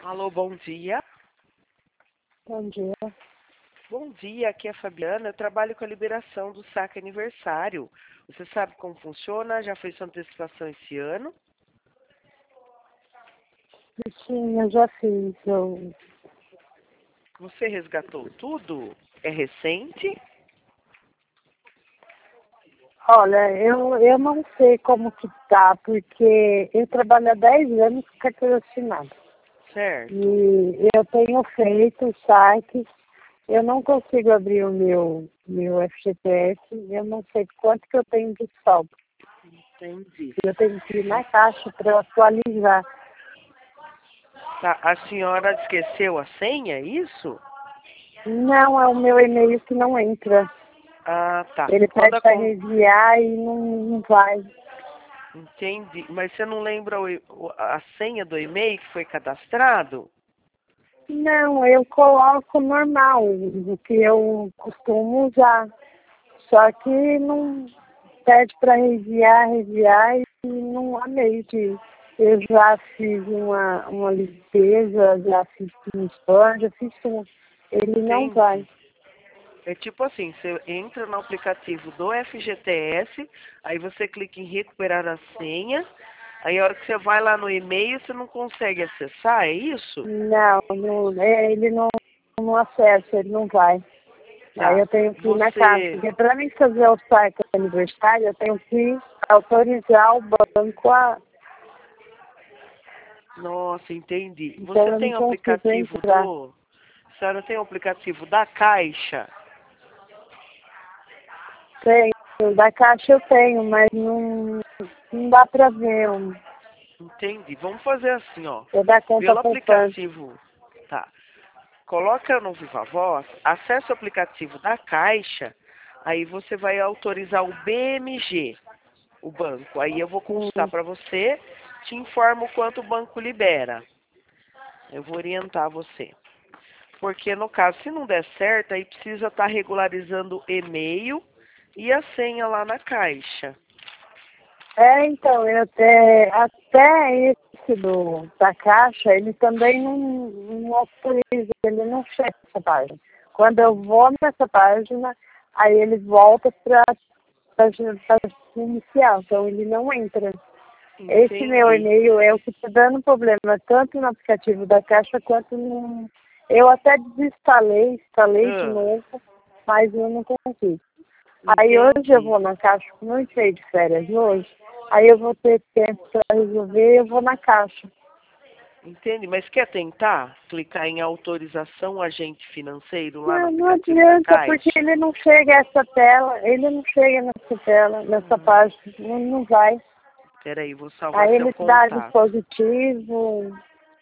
Alô, bom dia. Bom dia. Bom dia, aqui é a Fabiana. Eu trabalho com a liberação do saque aniversário. Você sabe como funciona? Já fez sua antecipação esse ano? Sim, eu já fiz. Você resgatou tudo? É recente? Olha, eu não sei como que tá, porque eu trabalho há 10 anos com carteira assinada. Certo. E eu tenho feito saques, eu não consigo abrir o meu FGTS, eu não sei quanto que eu tenho de saldo. Entendi. Eu tenho que ir na caixa para atualizar. Tá, a senhora esqueceu a senha, é isso? Não, é o meu e-mail que não entra. Ah, tá. Ele Quando pede para enviar e não vai. Entendi. Mas você não lembra a senha do e-mail que foi cadastrado? Não, eu coloco normal, o que eu costumo usar. Só que não pede para reviar e não há meio de. Eu já fiz uma limpeza, já fiz um spam, já fiz tudo. Ele não vai. Entendi. É tipo assim, você entra no aplicativo do FGTS, aí você clica em recuperar a senha, aí a hora que você vai lá no e-mail, você não consegue acessar, é isso? Ele não acessa, ele não vai. Aí Tá. eu tenho que ir na caixa, Você. porque para mim fazer o saque aniversário, eu tenho que autorizar o banco a. Nossa, entendi. Então Você eu não tem o consigo aplicativo entrar. do. A senhora tem o aplicativo da Caixa? Tenho, da caixa eu tenho, mas não dá para ver. Entendi. Vamos fazer assim, ó. Eu da conta Pelo poupança. aplicativo. Tá. Coloca no Viva Voz, acessa o aplicativo da Caixa, aí você vai autorizar o BMG, o banco. Aí eu vou consultar Hum. para você, te informo o quanto o banco libera. Eu vou orientar você. Porque no caso, se não der certo, aí precisa estar regularizando o e-mail e a senha lá na Caixa. Então, até esse da caixa, ele também não autoriza, ele não fecha essa página. Quando eu vou nessa página, aí ele volta para a página inicial, então ele não entra. Esse meu Entendi. e-mail é o que está dando problema, tanto no aplicativo da Caixa quanto no. Eu até desinstalei, instalei de Ah, novo, mas eu não consigo. Aí hoje eu entendi. vou na Caixa, não entrei de férias hoje, aí eu vou ter tempo para resolver, eu vou na Caixa. Entendi. Mas quer tentar clicar em autorização agente financeiro lá no Não aplicativo da adianta, porque Caixa? ele não chega a essa tela, ele não chega nessa tela, nessa página, não vai. Peraí, vou salvar Aí seu ele dá contato. dispositivo.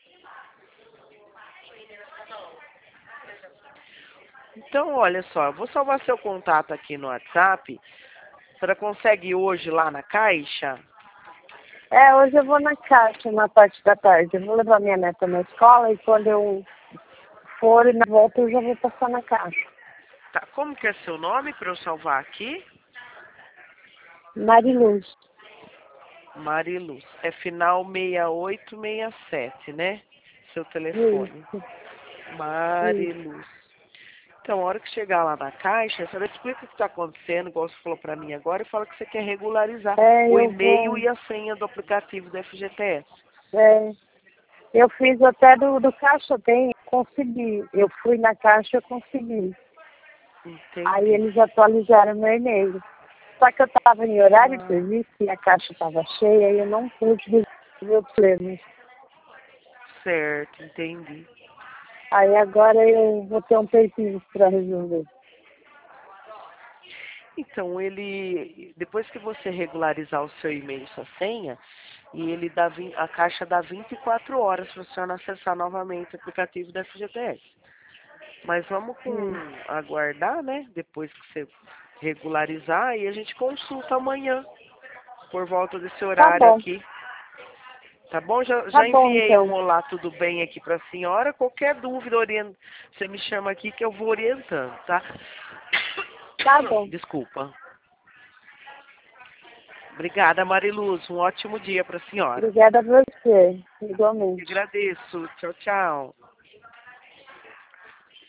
Então, olha só, eu vou salvar seu contato aqui no WhatsApp. A senhora consegue ir hoje lá na Caixa? Hoje eu vou na Caixa na parte da tarde. Eu vou levar minha neta na escola e quando eu for e na volta eu já vou passar na Caixa. Tá, como que é seu nome para eu salvar aqui? Mariluz. Mariluz. É final 6867, né? Seu telefone. Isso, isso. Mariluz. Então, a hora que chegar lá na Caixa, a senhora explica o que está acontecendo, igual você falou para mim agora, e fala que você quer regularizar o Eu e-mail vou. e a senha do aplicativo do FGTS. é, eu fiz até do Caixa Tem, consegui. Eu fui na Caixa, eu consegui. Aí Entendi. eles atualizaram meu e-mail. Só que eu estava em horário de Ah, serviço e a caixa estava cheia e eu não pude resolver o problema. certo, entendi. Aí agora eu vou ter um tempinho para resolver. Então, ele, depois que você regularizar o seu e-mail e sua senha, e ele dá, a Caixa dá 24 horas para você acessar novamente o aplicativo da FGTS. Mas vamos Hum. aguardar, né? Depois que você regularizar, e a gente consulta amanhã, por volta desse Tá horário bom, aqui. Tá bom? Já, tá já bom enviei um então. olá, tudo bem aqui para a senhora. Qualquer dúvida, você me chama aqui que eu vou orientando, tá? Tá bom. Desculpa. Obrigada, Mariluz. Um ótimo dia para a senhora. Obrigada a você, igualmente. Agradeço. Tchau, tchau.